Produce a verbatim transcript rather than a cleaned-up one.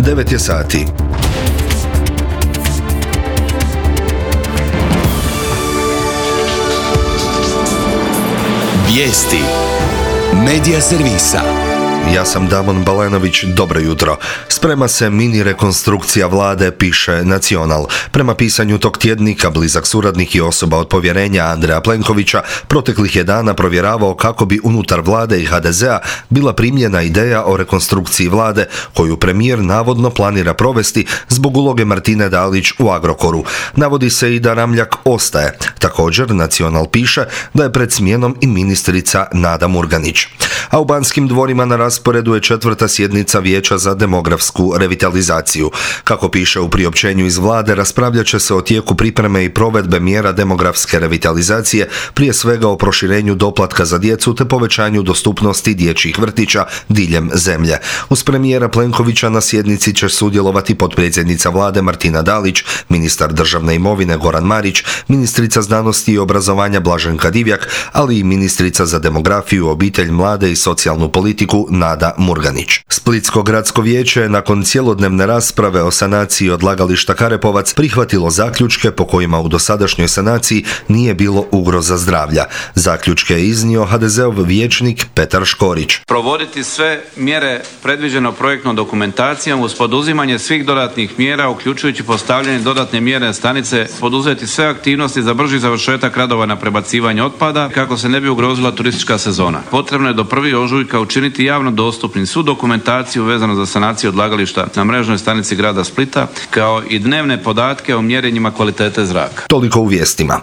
devet je sati. Vijesti Medija servisa. Ja sam Damon Balenović, dobro jutro. Sprema se mini rekonstrukcija vlade, piše Nacional. Prema pisanju tog tjednika, blizak suradnik i osoba od povjerenja Andreja Plenkovića proteklih je dana provjeravao kako bi unutar vlade i ha de zea bila primljena ideja o rekonstrukciji vlade, koju premijer navodno planira provesti zbog uloge Martine Dalić u Agrokoru. Navodi se i da Ramljak ostaje. Također, Nacional piše da je pred smjenom i ministrica Nada Murganić. A u Banskim dvorima na rasporedu je četvrta sjednica Vijeća za demografsku revitalizaciju. Kako piše u priopćenju iz vlade, raspravljat će se o tijeku pripreme i provedbe mjera demografske revitalizacije, prije svega o proširenju doplatka za djecu te povećanju dostupnosti dječjih vrtića diljem zemlje. Uz premijera Plenkovića na sjednici će sudjelovati potpredsjednica vlade Martina Dalić, ministar državne imovine Goran Marić, ministrica znanosti i obrazovanja Blaženka Divjak, ali i ministrica za demografiju, obitelj, mlade i socijalnu politiku Nada Murganić. Splitsko gradsko vijeće je nakon cjelodnevne rasprave o sanaciji odlagališta Karepovac prihvatilo zaključke po kojima u dosadašnjoj sanaciji nije bilo ugroza zdravlja. Zaključke je iznio ha de zeov vijećnik Petar Škorić. Provoditi sve mjere predviđeno projektnom dokumentacijom uz poduzimanje svih dodatnih mjera, uključujući postavljanje dodatne mjerne stanice, poduzeti sve aktivnosti za brži završetak radova na prebacivanje otpada kako se ne bi ugrozila turistička sezona. Potrebno je do prvog ožujka učiniti javno dostupnim svu dokumentaciju vezano za sanaciju odlagališta na mrežnoj stanici grada Splita, kao i dnevne podatke o mjerenjima kvalitete zraka. Toliko u vijestima.